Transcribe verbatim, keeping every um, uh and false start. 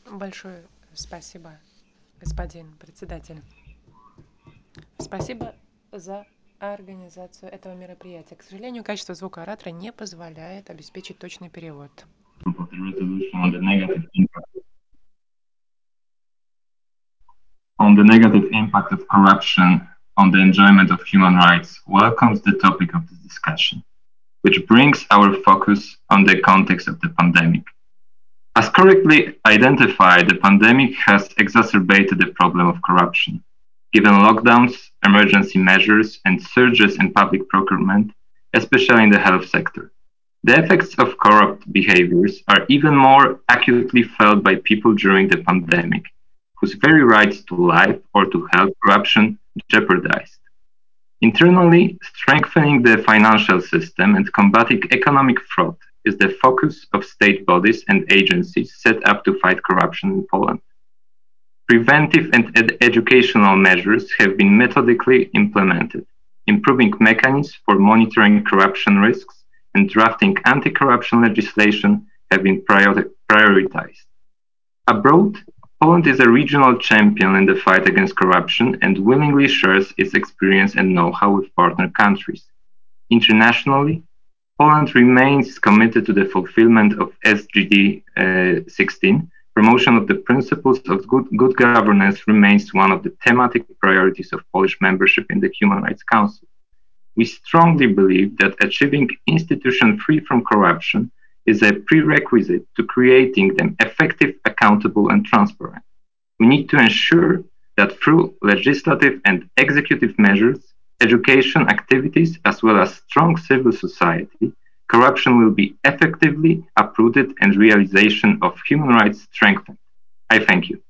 Большое спасибо, господин председатель. Спасибо за организацию этого мероприятия. К сожалению, качество звука оратора не позволяет обеспечить точный перевод. Of the resolution on the negative impact on the negative impact of corruption on the enjoyment of human rights welcomes the topic of this discussion, which brings our focus on the context of the pandemic. As correctly identified, the pandemic has exacerbated the problem of corruption. Given lockdowns, emergency measures, and surges in public procurement, especially in the health sector, the effects of corrupt behaviors are even more acutely felt by people during the pandemic, whose very rights to life or to health corruption jeopardized. Internally, strengthening the financial system and combating economic fraud is the focus of state bodies and agencies set up to fight corruption in Poland. Preventive and ed- educational measures have been methodically implemented, improving mechanisms for monitoring corruption risks and drafting anti corruption legislation have been priori- prioritized. Abroad, Poland is a regional champion in the fight against corruption and willingly shares its experience and know-how with partner countries. Internationally, Poland remains committed to the fulfillment of S G D uh, sixteen. Promotion of the principles of good, good governance remains one of the thematic priorities of Polish membership in the Human Rights Council. We strongly believe that achieving institutions free from corruption is a prerequisite to creating them effective, accountable, and transparent. We need to ensure that through legislative and executive measures, education activities, as well as strong civil society, corruption will be effectively uprooted and realization of human rights strengthened. I thank you.